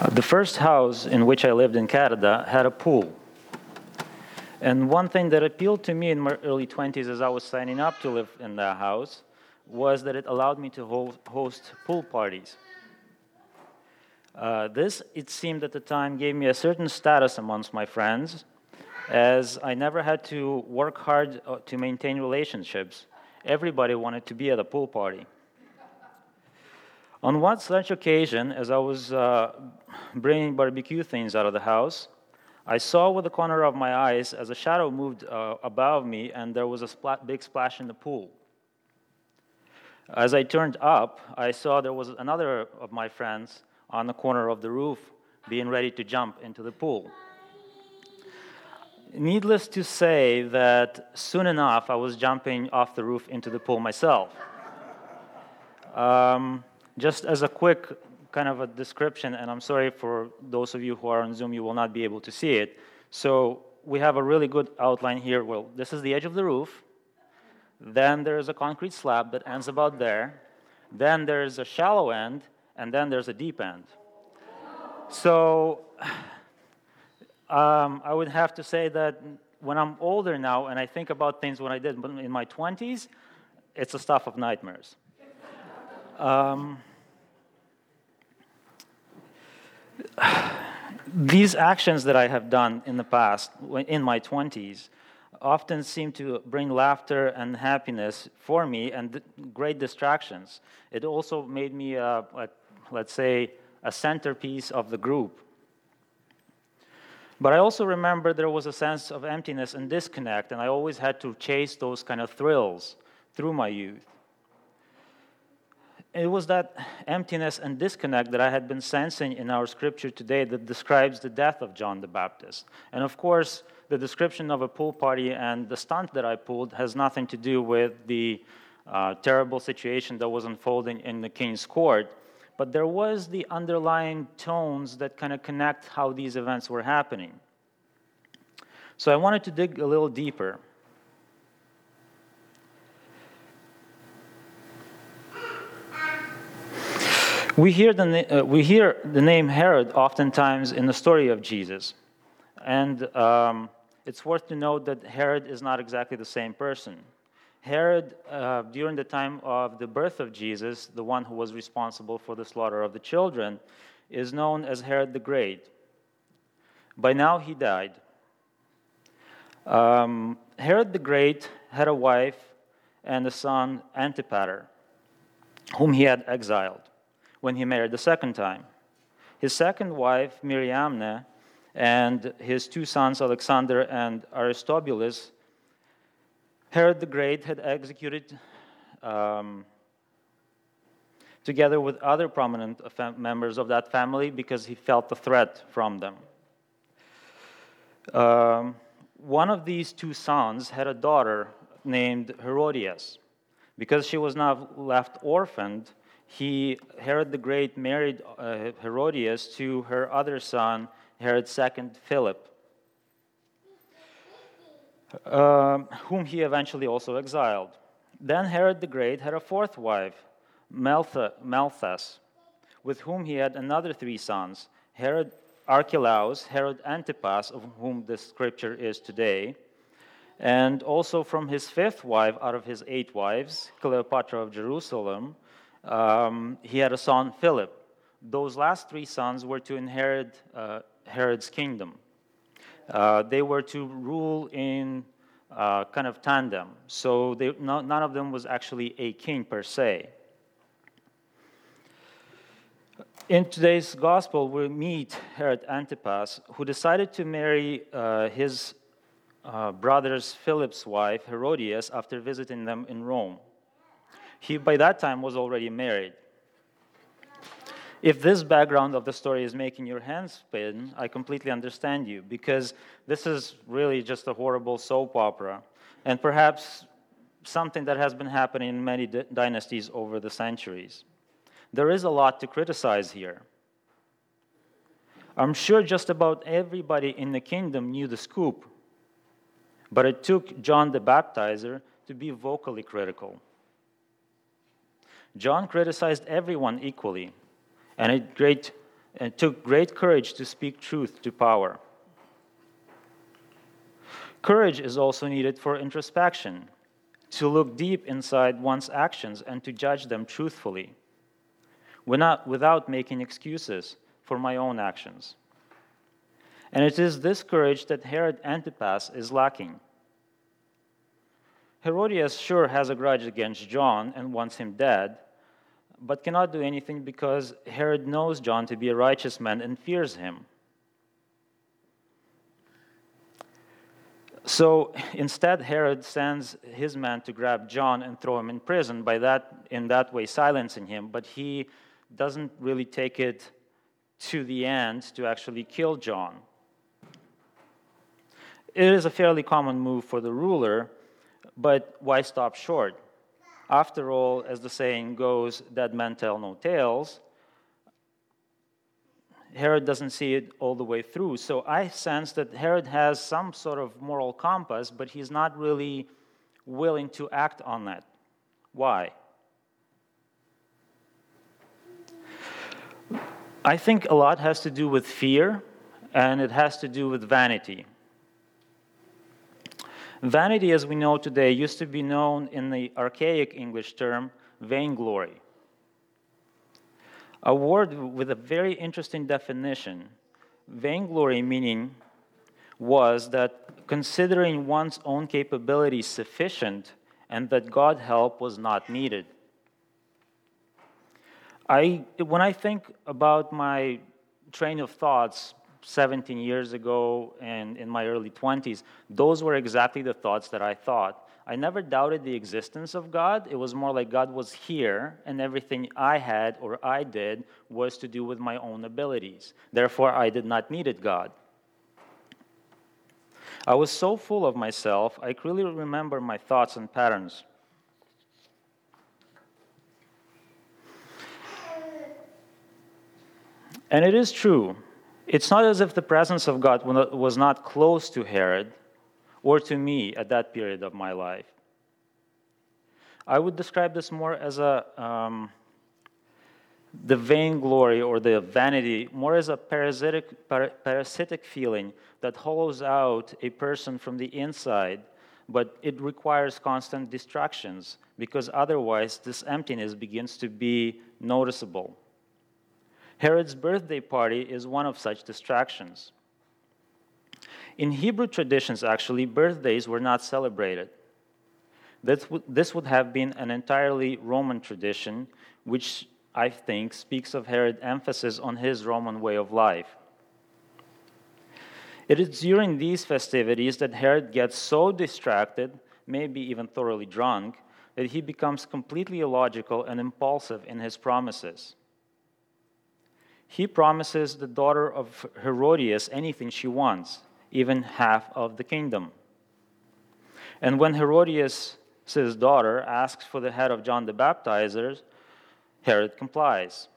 The first house in which I lived in Canada had a pool. And one thing that appealed to me in my early 20s as I was signing up to live in that house was that it allowed me to host pool parties. This, it seemed at the time, gave me a certain status amongst my friends, as I never had to work hard to maintain relationships. Everybody wanted to be at a pool party. On one such occasion, as I was bringing barbecue things out of the house, I saw with the corner of my eyes as a shadow moved above me, and there was a big splash in the pool. As I turned up, I saw there was another of my friends on the corner of the roof being ready to jump into the pool. Needless to say that soon enough, I was jumping off the roof into the pool myself. Just as a quick kind of a description, and I'm sorry for those of you who are on Zoom, you will not be able to see it. So we have a really good outline here. Well, this is the edge of the roof. Then there's a concrete slab that ends about there. Then there's a shallow end, and then there's a deep end. So I would have to say that when I'm older now and I think about things when I did in my 20s, it's the stuff of nightmares. These actions that I have done in the past, in my 20s, often seem to bring laughter and happiness for me and great distractions. It also made me, let's say, a centerpiece of the group. But I also remember there was a sense of emptiness and disconnect, and I always had to chase those kind of thrills through my youth. It was that emptiness and disconnect that I had been sensing in our scripture today that describes the death of John the Baptist. And of course, the description of a pool party and the stunt that I pulled has nothing to do with the terrible situation that was unfolding in the king's court, but there was the underlying tones that kind of connect how these events were happening. So I wanted to dig a little deeper. We hear the name Herod oftentimes in the story of Jesus. And it's worth to note that Herod is not exactly the same person. Herod, during the time of the birth of Jesus, the one who was responsible for the slaughter of the children, is known as Herod the Great. By now, he died. Herod the Great had a wife and a son, Antipater, whom he had exiled when he married the second time. His second wife, Miriamne, and his two sons, Alexander and Aristobulus, Herod the Great had executed together with other prominent members of that family because he felt the threat from them. One of these two sons had a daughter named Herodias. Because she was now left orphaned, Herod the Great married Herodias to her other son, Herod's II Philip, whom he eventually also exiled. Then Herod the Great had a fourth wife, Malthus, with whom he had another three sons, Herod Archelaus, Herod Antipas, of whom this scripture is today, and also from his fifth wife out of his 8 wives, Cleopatra of Jerusalem, he had a son, Philip. Those last 3 sons were to inherit Herod's kingdom. They were to rule in kind of tandem, so none of them was actually a king per se. In today's gospel, we meet Herod Antipas, who decided to marry his brother's Philip's wife, Herodias, after visiting them in Rome. He, by that time, was already married. If this background of the story is making your hands spin, I completely understand you, because this is really just a horrible soap opera, and perhaps something that has been happening in many dynasties over the centuries. There is a lot to criticize here. I'm sure just about everybody in the kingdom knew the scoop, but it took John the Baptizer to be vocally critical. John criticized everyone equally, and and it took great courage to speak truth to power. Courage is also needed for introspection, to look deep inside one's actions and to judge them truthfully, without making excuses for my own actions. And it is this courage that Herod Antipas is lacking. Herodias sure has a grudge against John and wants him dead, but cannot do anything because Herod knows John to be a righteous man and fears him. So instead, Herod sends his man to grab John and throw him in prison, in that way silencing him, but he doesn't really take it to the end to actually kill John. It is a fairly common move for the ruler, but why stop short? After all, as the saying goes, dead men tell no tales. Herod doesn't see it all the way through. So I sense that Herod has some sort of moral compass, but he's not really willing to act on that. Why? I think a lot has to do with fear, and it has to do with vanity. Vanity, as we know today, used to be known in the archaic English term vainglory. A word with a very interesting definition. Vainglory meaning was that considering one's own capabilities sufficient and that God's help was not needed. When I think about my train of thoughts 17 years ago and in my early 20s, those were exactly the thoughts that I thought. I never doubted the existence of God. It was more like God was here, and everything I had or I did was to do with my own abilities. Therefore, I did not need God. I was so full of myself, I clearly remember my thoughts and patterns. And it is true. It's not as if the presence of God was not close to Herod or to me at that period of my life. I would describe this more as the vainglory or the vanity, more as a parasitic feeling that hollows out a person from the inside, but it requires constant distractions because otherwise this emptiness begins to be noticeable. Herod's birthday party is one of such distractions. In Hebrew traditions, actually, birthdays were not celebrated. This would have been an entirely Roman tradition, which I think speaks of Herod's emphasis on his Roman way of life. It is during these festivities that Herod gets so distracted, maybe even thoroughly drunk, that he becomes completely illogical and impulsive in his promises. He promises the daughter of Herodias anything she wants, even half of the kingdom. And when Herodias' daughter asks for the head of John the Baptizer, Herod complies.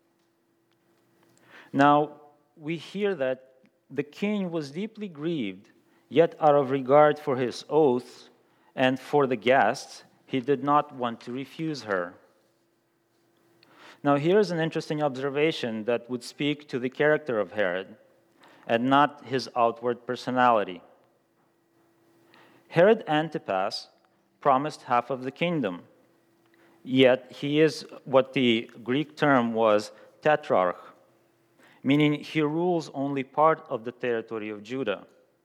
Now, we hear that the king was deeply grieved, yet out of regard for his oath and for the guests, he did not want to refuse her. Now, here's an interesting observation that would speak to the character of Herod and not his outward personality. Herod Antipas promised half of the kingdom, yet he is what the Greek term was tetrarch, meaning he rules only part of the territory of Judah.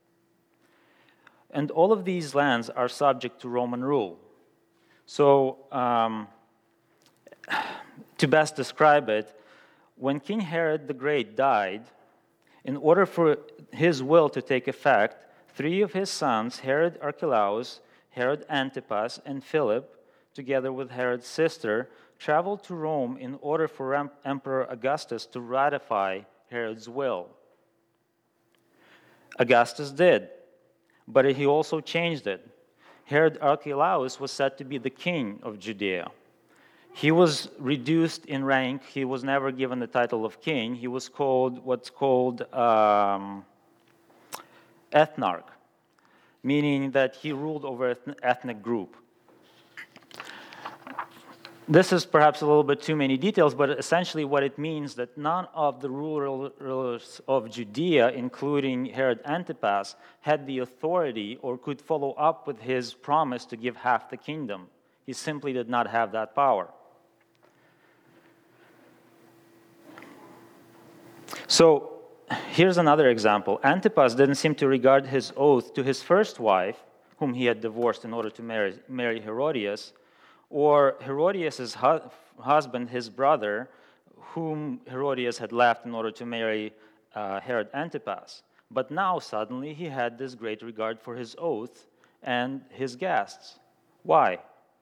And all of these lands are subject to Roman rule. So, to best describe it, when King Herod the Great died, in order for his will to take effect, 3 of his sons, Herod Archelaus, Herod Antipas, and Philip, together with Herod's sister, traveled to Rome in order for Emperor Augustus to ratify Herod's will. Augustus did, but he also changed it. Herod Archelaus was said to be the king of Judea. He was reduced in rank. He was never given the title of king. He was called what's called ethnarch, meaning that he ruled over an ethnic group. This is perhaps a little bit too many details, but essentially what it means that none of the rulers of Judea, including Herod Antipas, had the authority or could follow up with his promise to give half the kingdom. He simply did not have that power. So here's another example. Antipas didn't seem to regard his oath to his first wife, whom he had divorced in order to marry Herodias, or Herodias' husband, his brother, whom Herodias had left in order to marry Herod Antipas. But now, suddenly, he had this great regard for his oath and his guests. Why?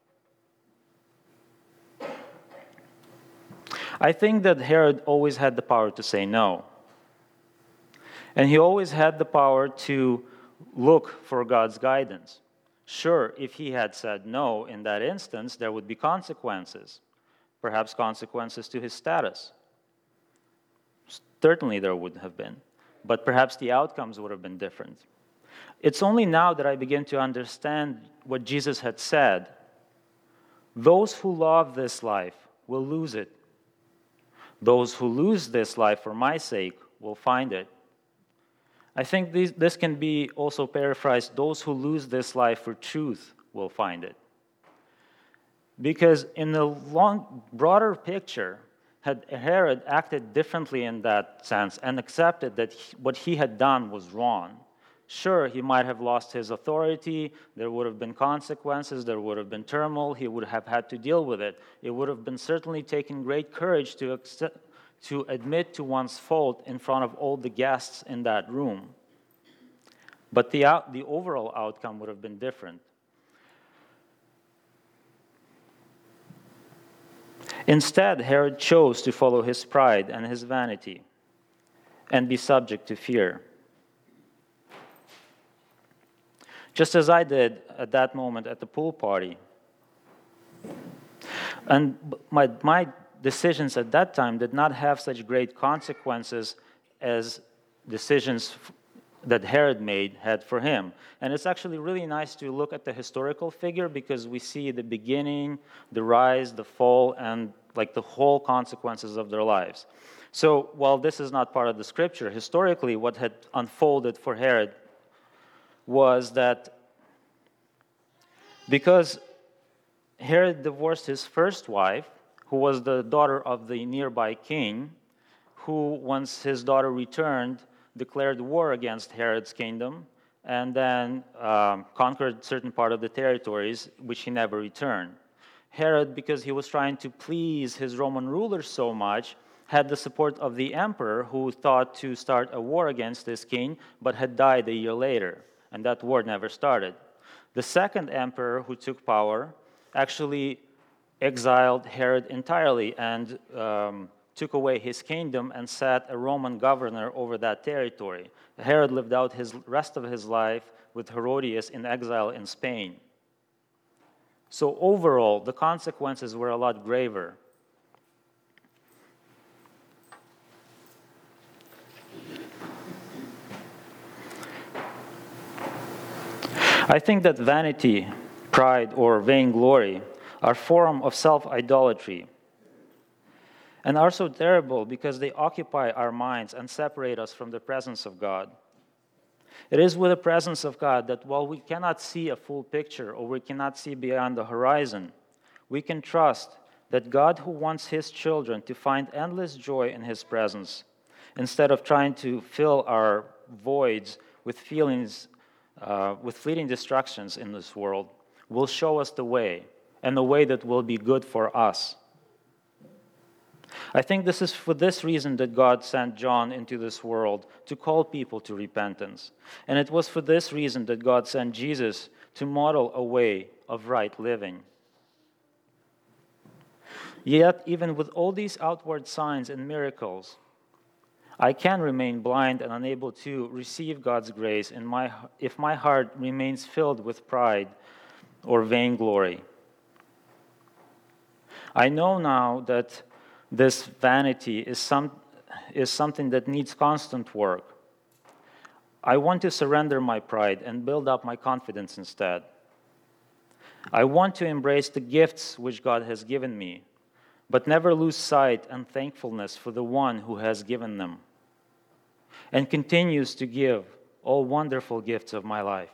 I think that Herod always had the power to say no. And he always had the power to look for God's guidance. Sure, if he had said no in that instance, there would be consequences, perhaps consequences to his status. Certainly there would have been, but perhaps the outcomes would have been different. It's only now that I begin to understand what Jesus had said. Those who love this life will lose it. Those who lose this life for my sake will find it. I think this can be also paraphrased, those who lose this life for truth will find it. Because in the broader picture, had Herod acted differently in that sense and accepted that what he had done was wrong, sure, he might have lost his authority, there would have been consequences, there would have been turmoil, he would have had to deal with it. It would have been certainly taken great courage to admit to one's fault in front of all the guests in that room. But the overall outcome would have been different. Instead, Herod chose to follow his pride and his vanity and be subject to fear. Just as I did at that moment at the pool party. And my decisions at that time did not have such great consequences as decisions that Herod had for him. And it's actually really nice to look at the historical figure because we see the beginning, the rise, the fall, and like the whole consequences of their lives. So while this is not part of the scripture, historically what had unfolded for Herod was that because Herod divorced his first wife, who was the daughter of the nearby king, who, once his daughter returned, declared war against Herod's kingdom, and then conquered certain part of the territories, which he never returned. Herod, because he was trying to please his Roman rulers so much, had the support of the emperor, who thought to start a war against his king, but had died a year later, and that war never started. The second emperor who took power actually exiled Herod entirely and took away his kingdom and set a Roman governor over that territory. Herod lived out his rest of his life with Herodias in exile in Spain. So overall, the consequences were a lot graver. I think that vanity, pride, or vainglory are form of self-idolatry and are so terrible because they occupy our minds and separate us from the presence of God. It is with the presence of God that while we cannot see a full picture or we cannot see beyond the horizon, we can trust that God, who wants His children to find endless joy in His presence, instead of trying to fill our voids with feelings, with fleeting distractions in this world, will show us the way, and the way that will be good for us. I think this is for this reason that God sent John into this world, to call people to repentance. And it was for this reason that God sent Jesus to model a way of right living. Yet, even with all these outward signs and miracles, I can remain blind and unable to receive God's grace if my heart remains filled with pride or vainglory. I know now that this vanity is something that needs constant work. I want to surrender my pride and build up my confidence instead. I want to embrace the gifts which God has given me, but never lose sight and thankfulness for the one who has given them and continues to give all wonderful gifts of my life.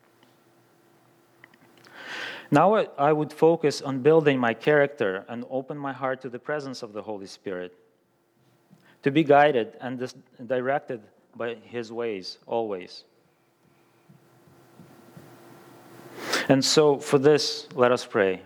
Now I would focus on building my character and open my heart to the presence of the Holy Spirit, to be guided and directed by His ways always. And so for this, let us pray.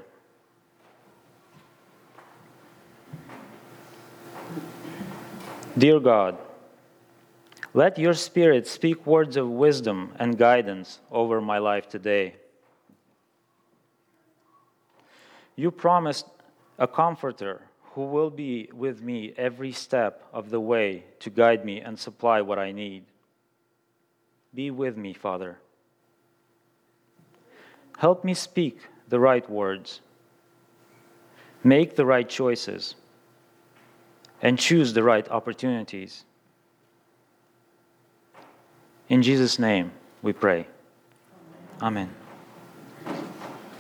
Dear God, let your Spirit speak words of wisdom and guidance over my life today. You promised a comforter who will be with me every step of the way to guide me and supply what I need. Be with me, Father. Help me speak the right words, make the right choices, and choose the right opportunities. In Jesus' name we pray. Amen.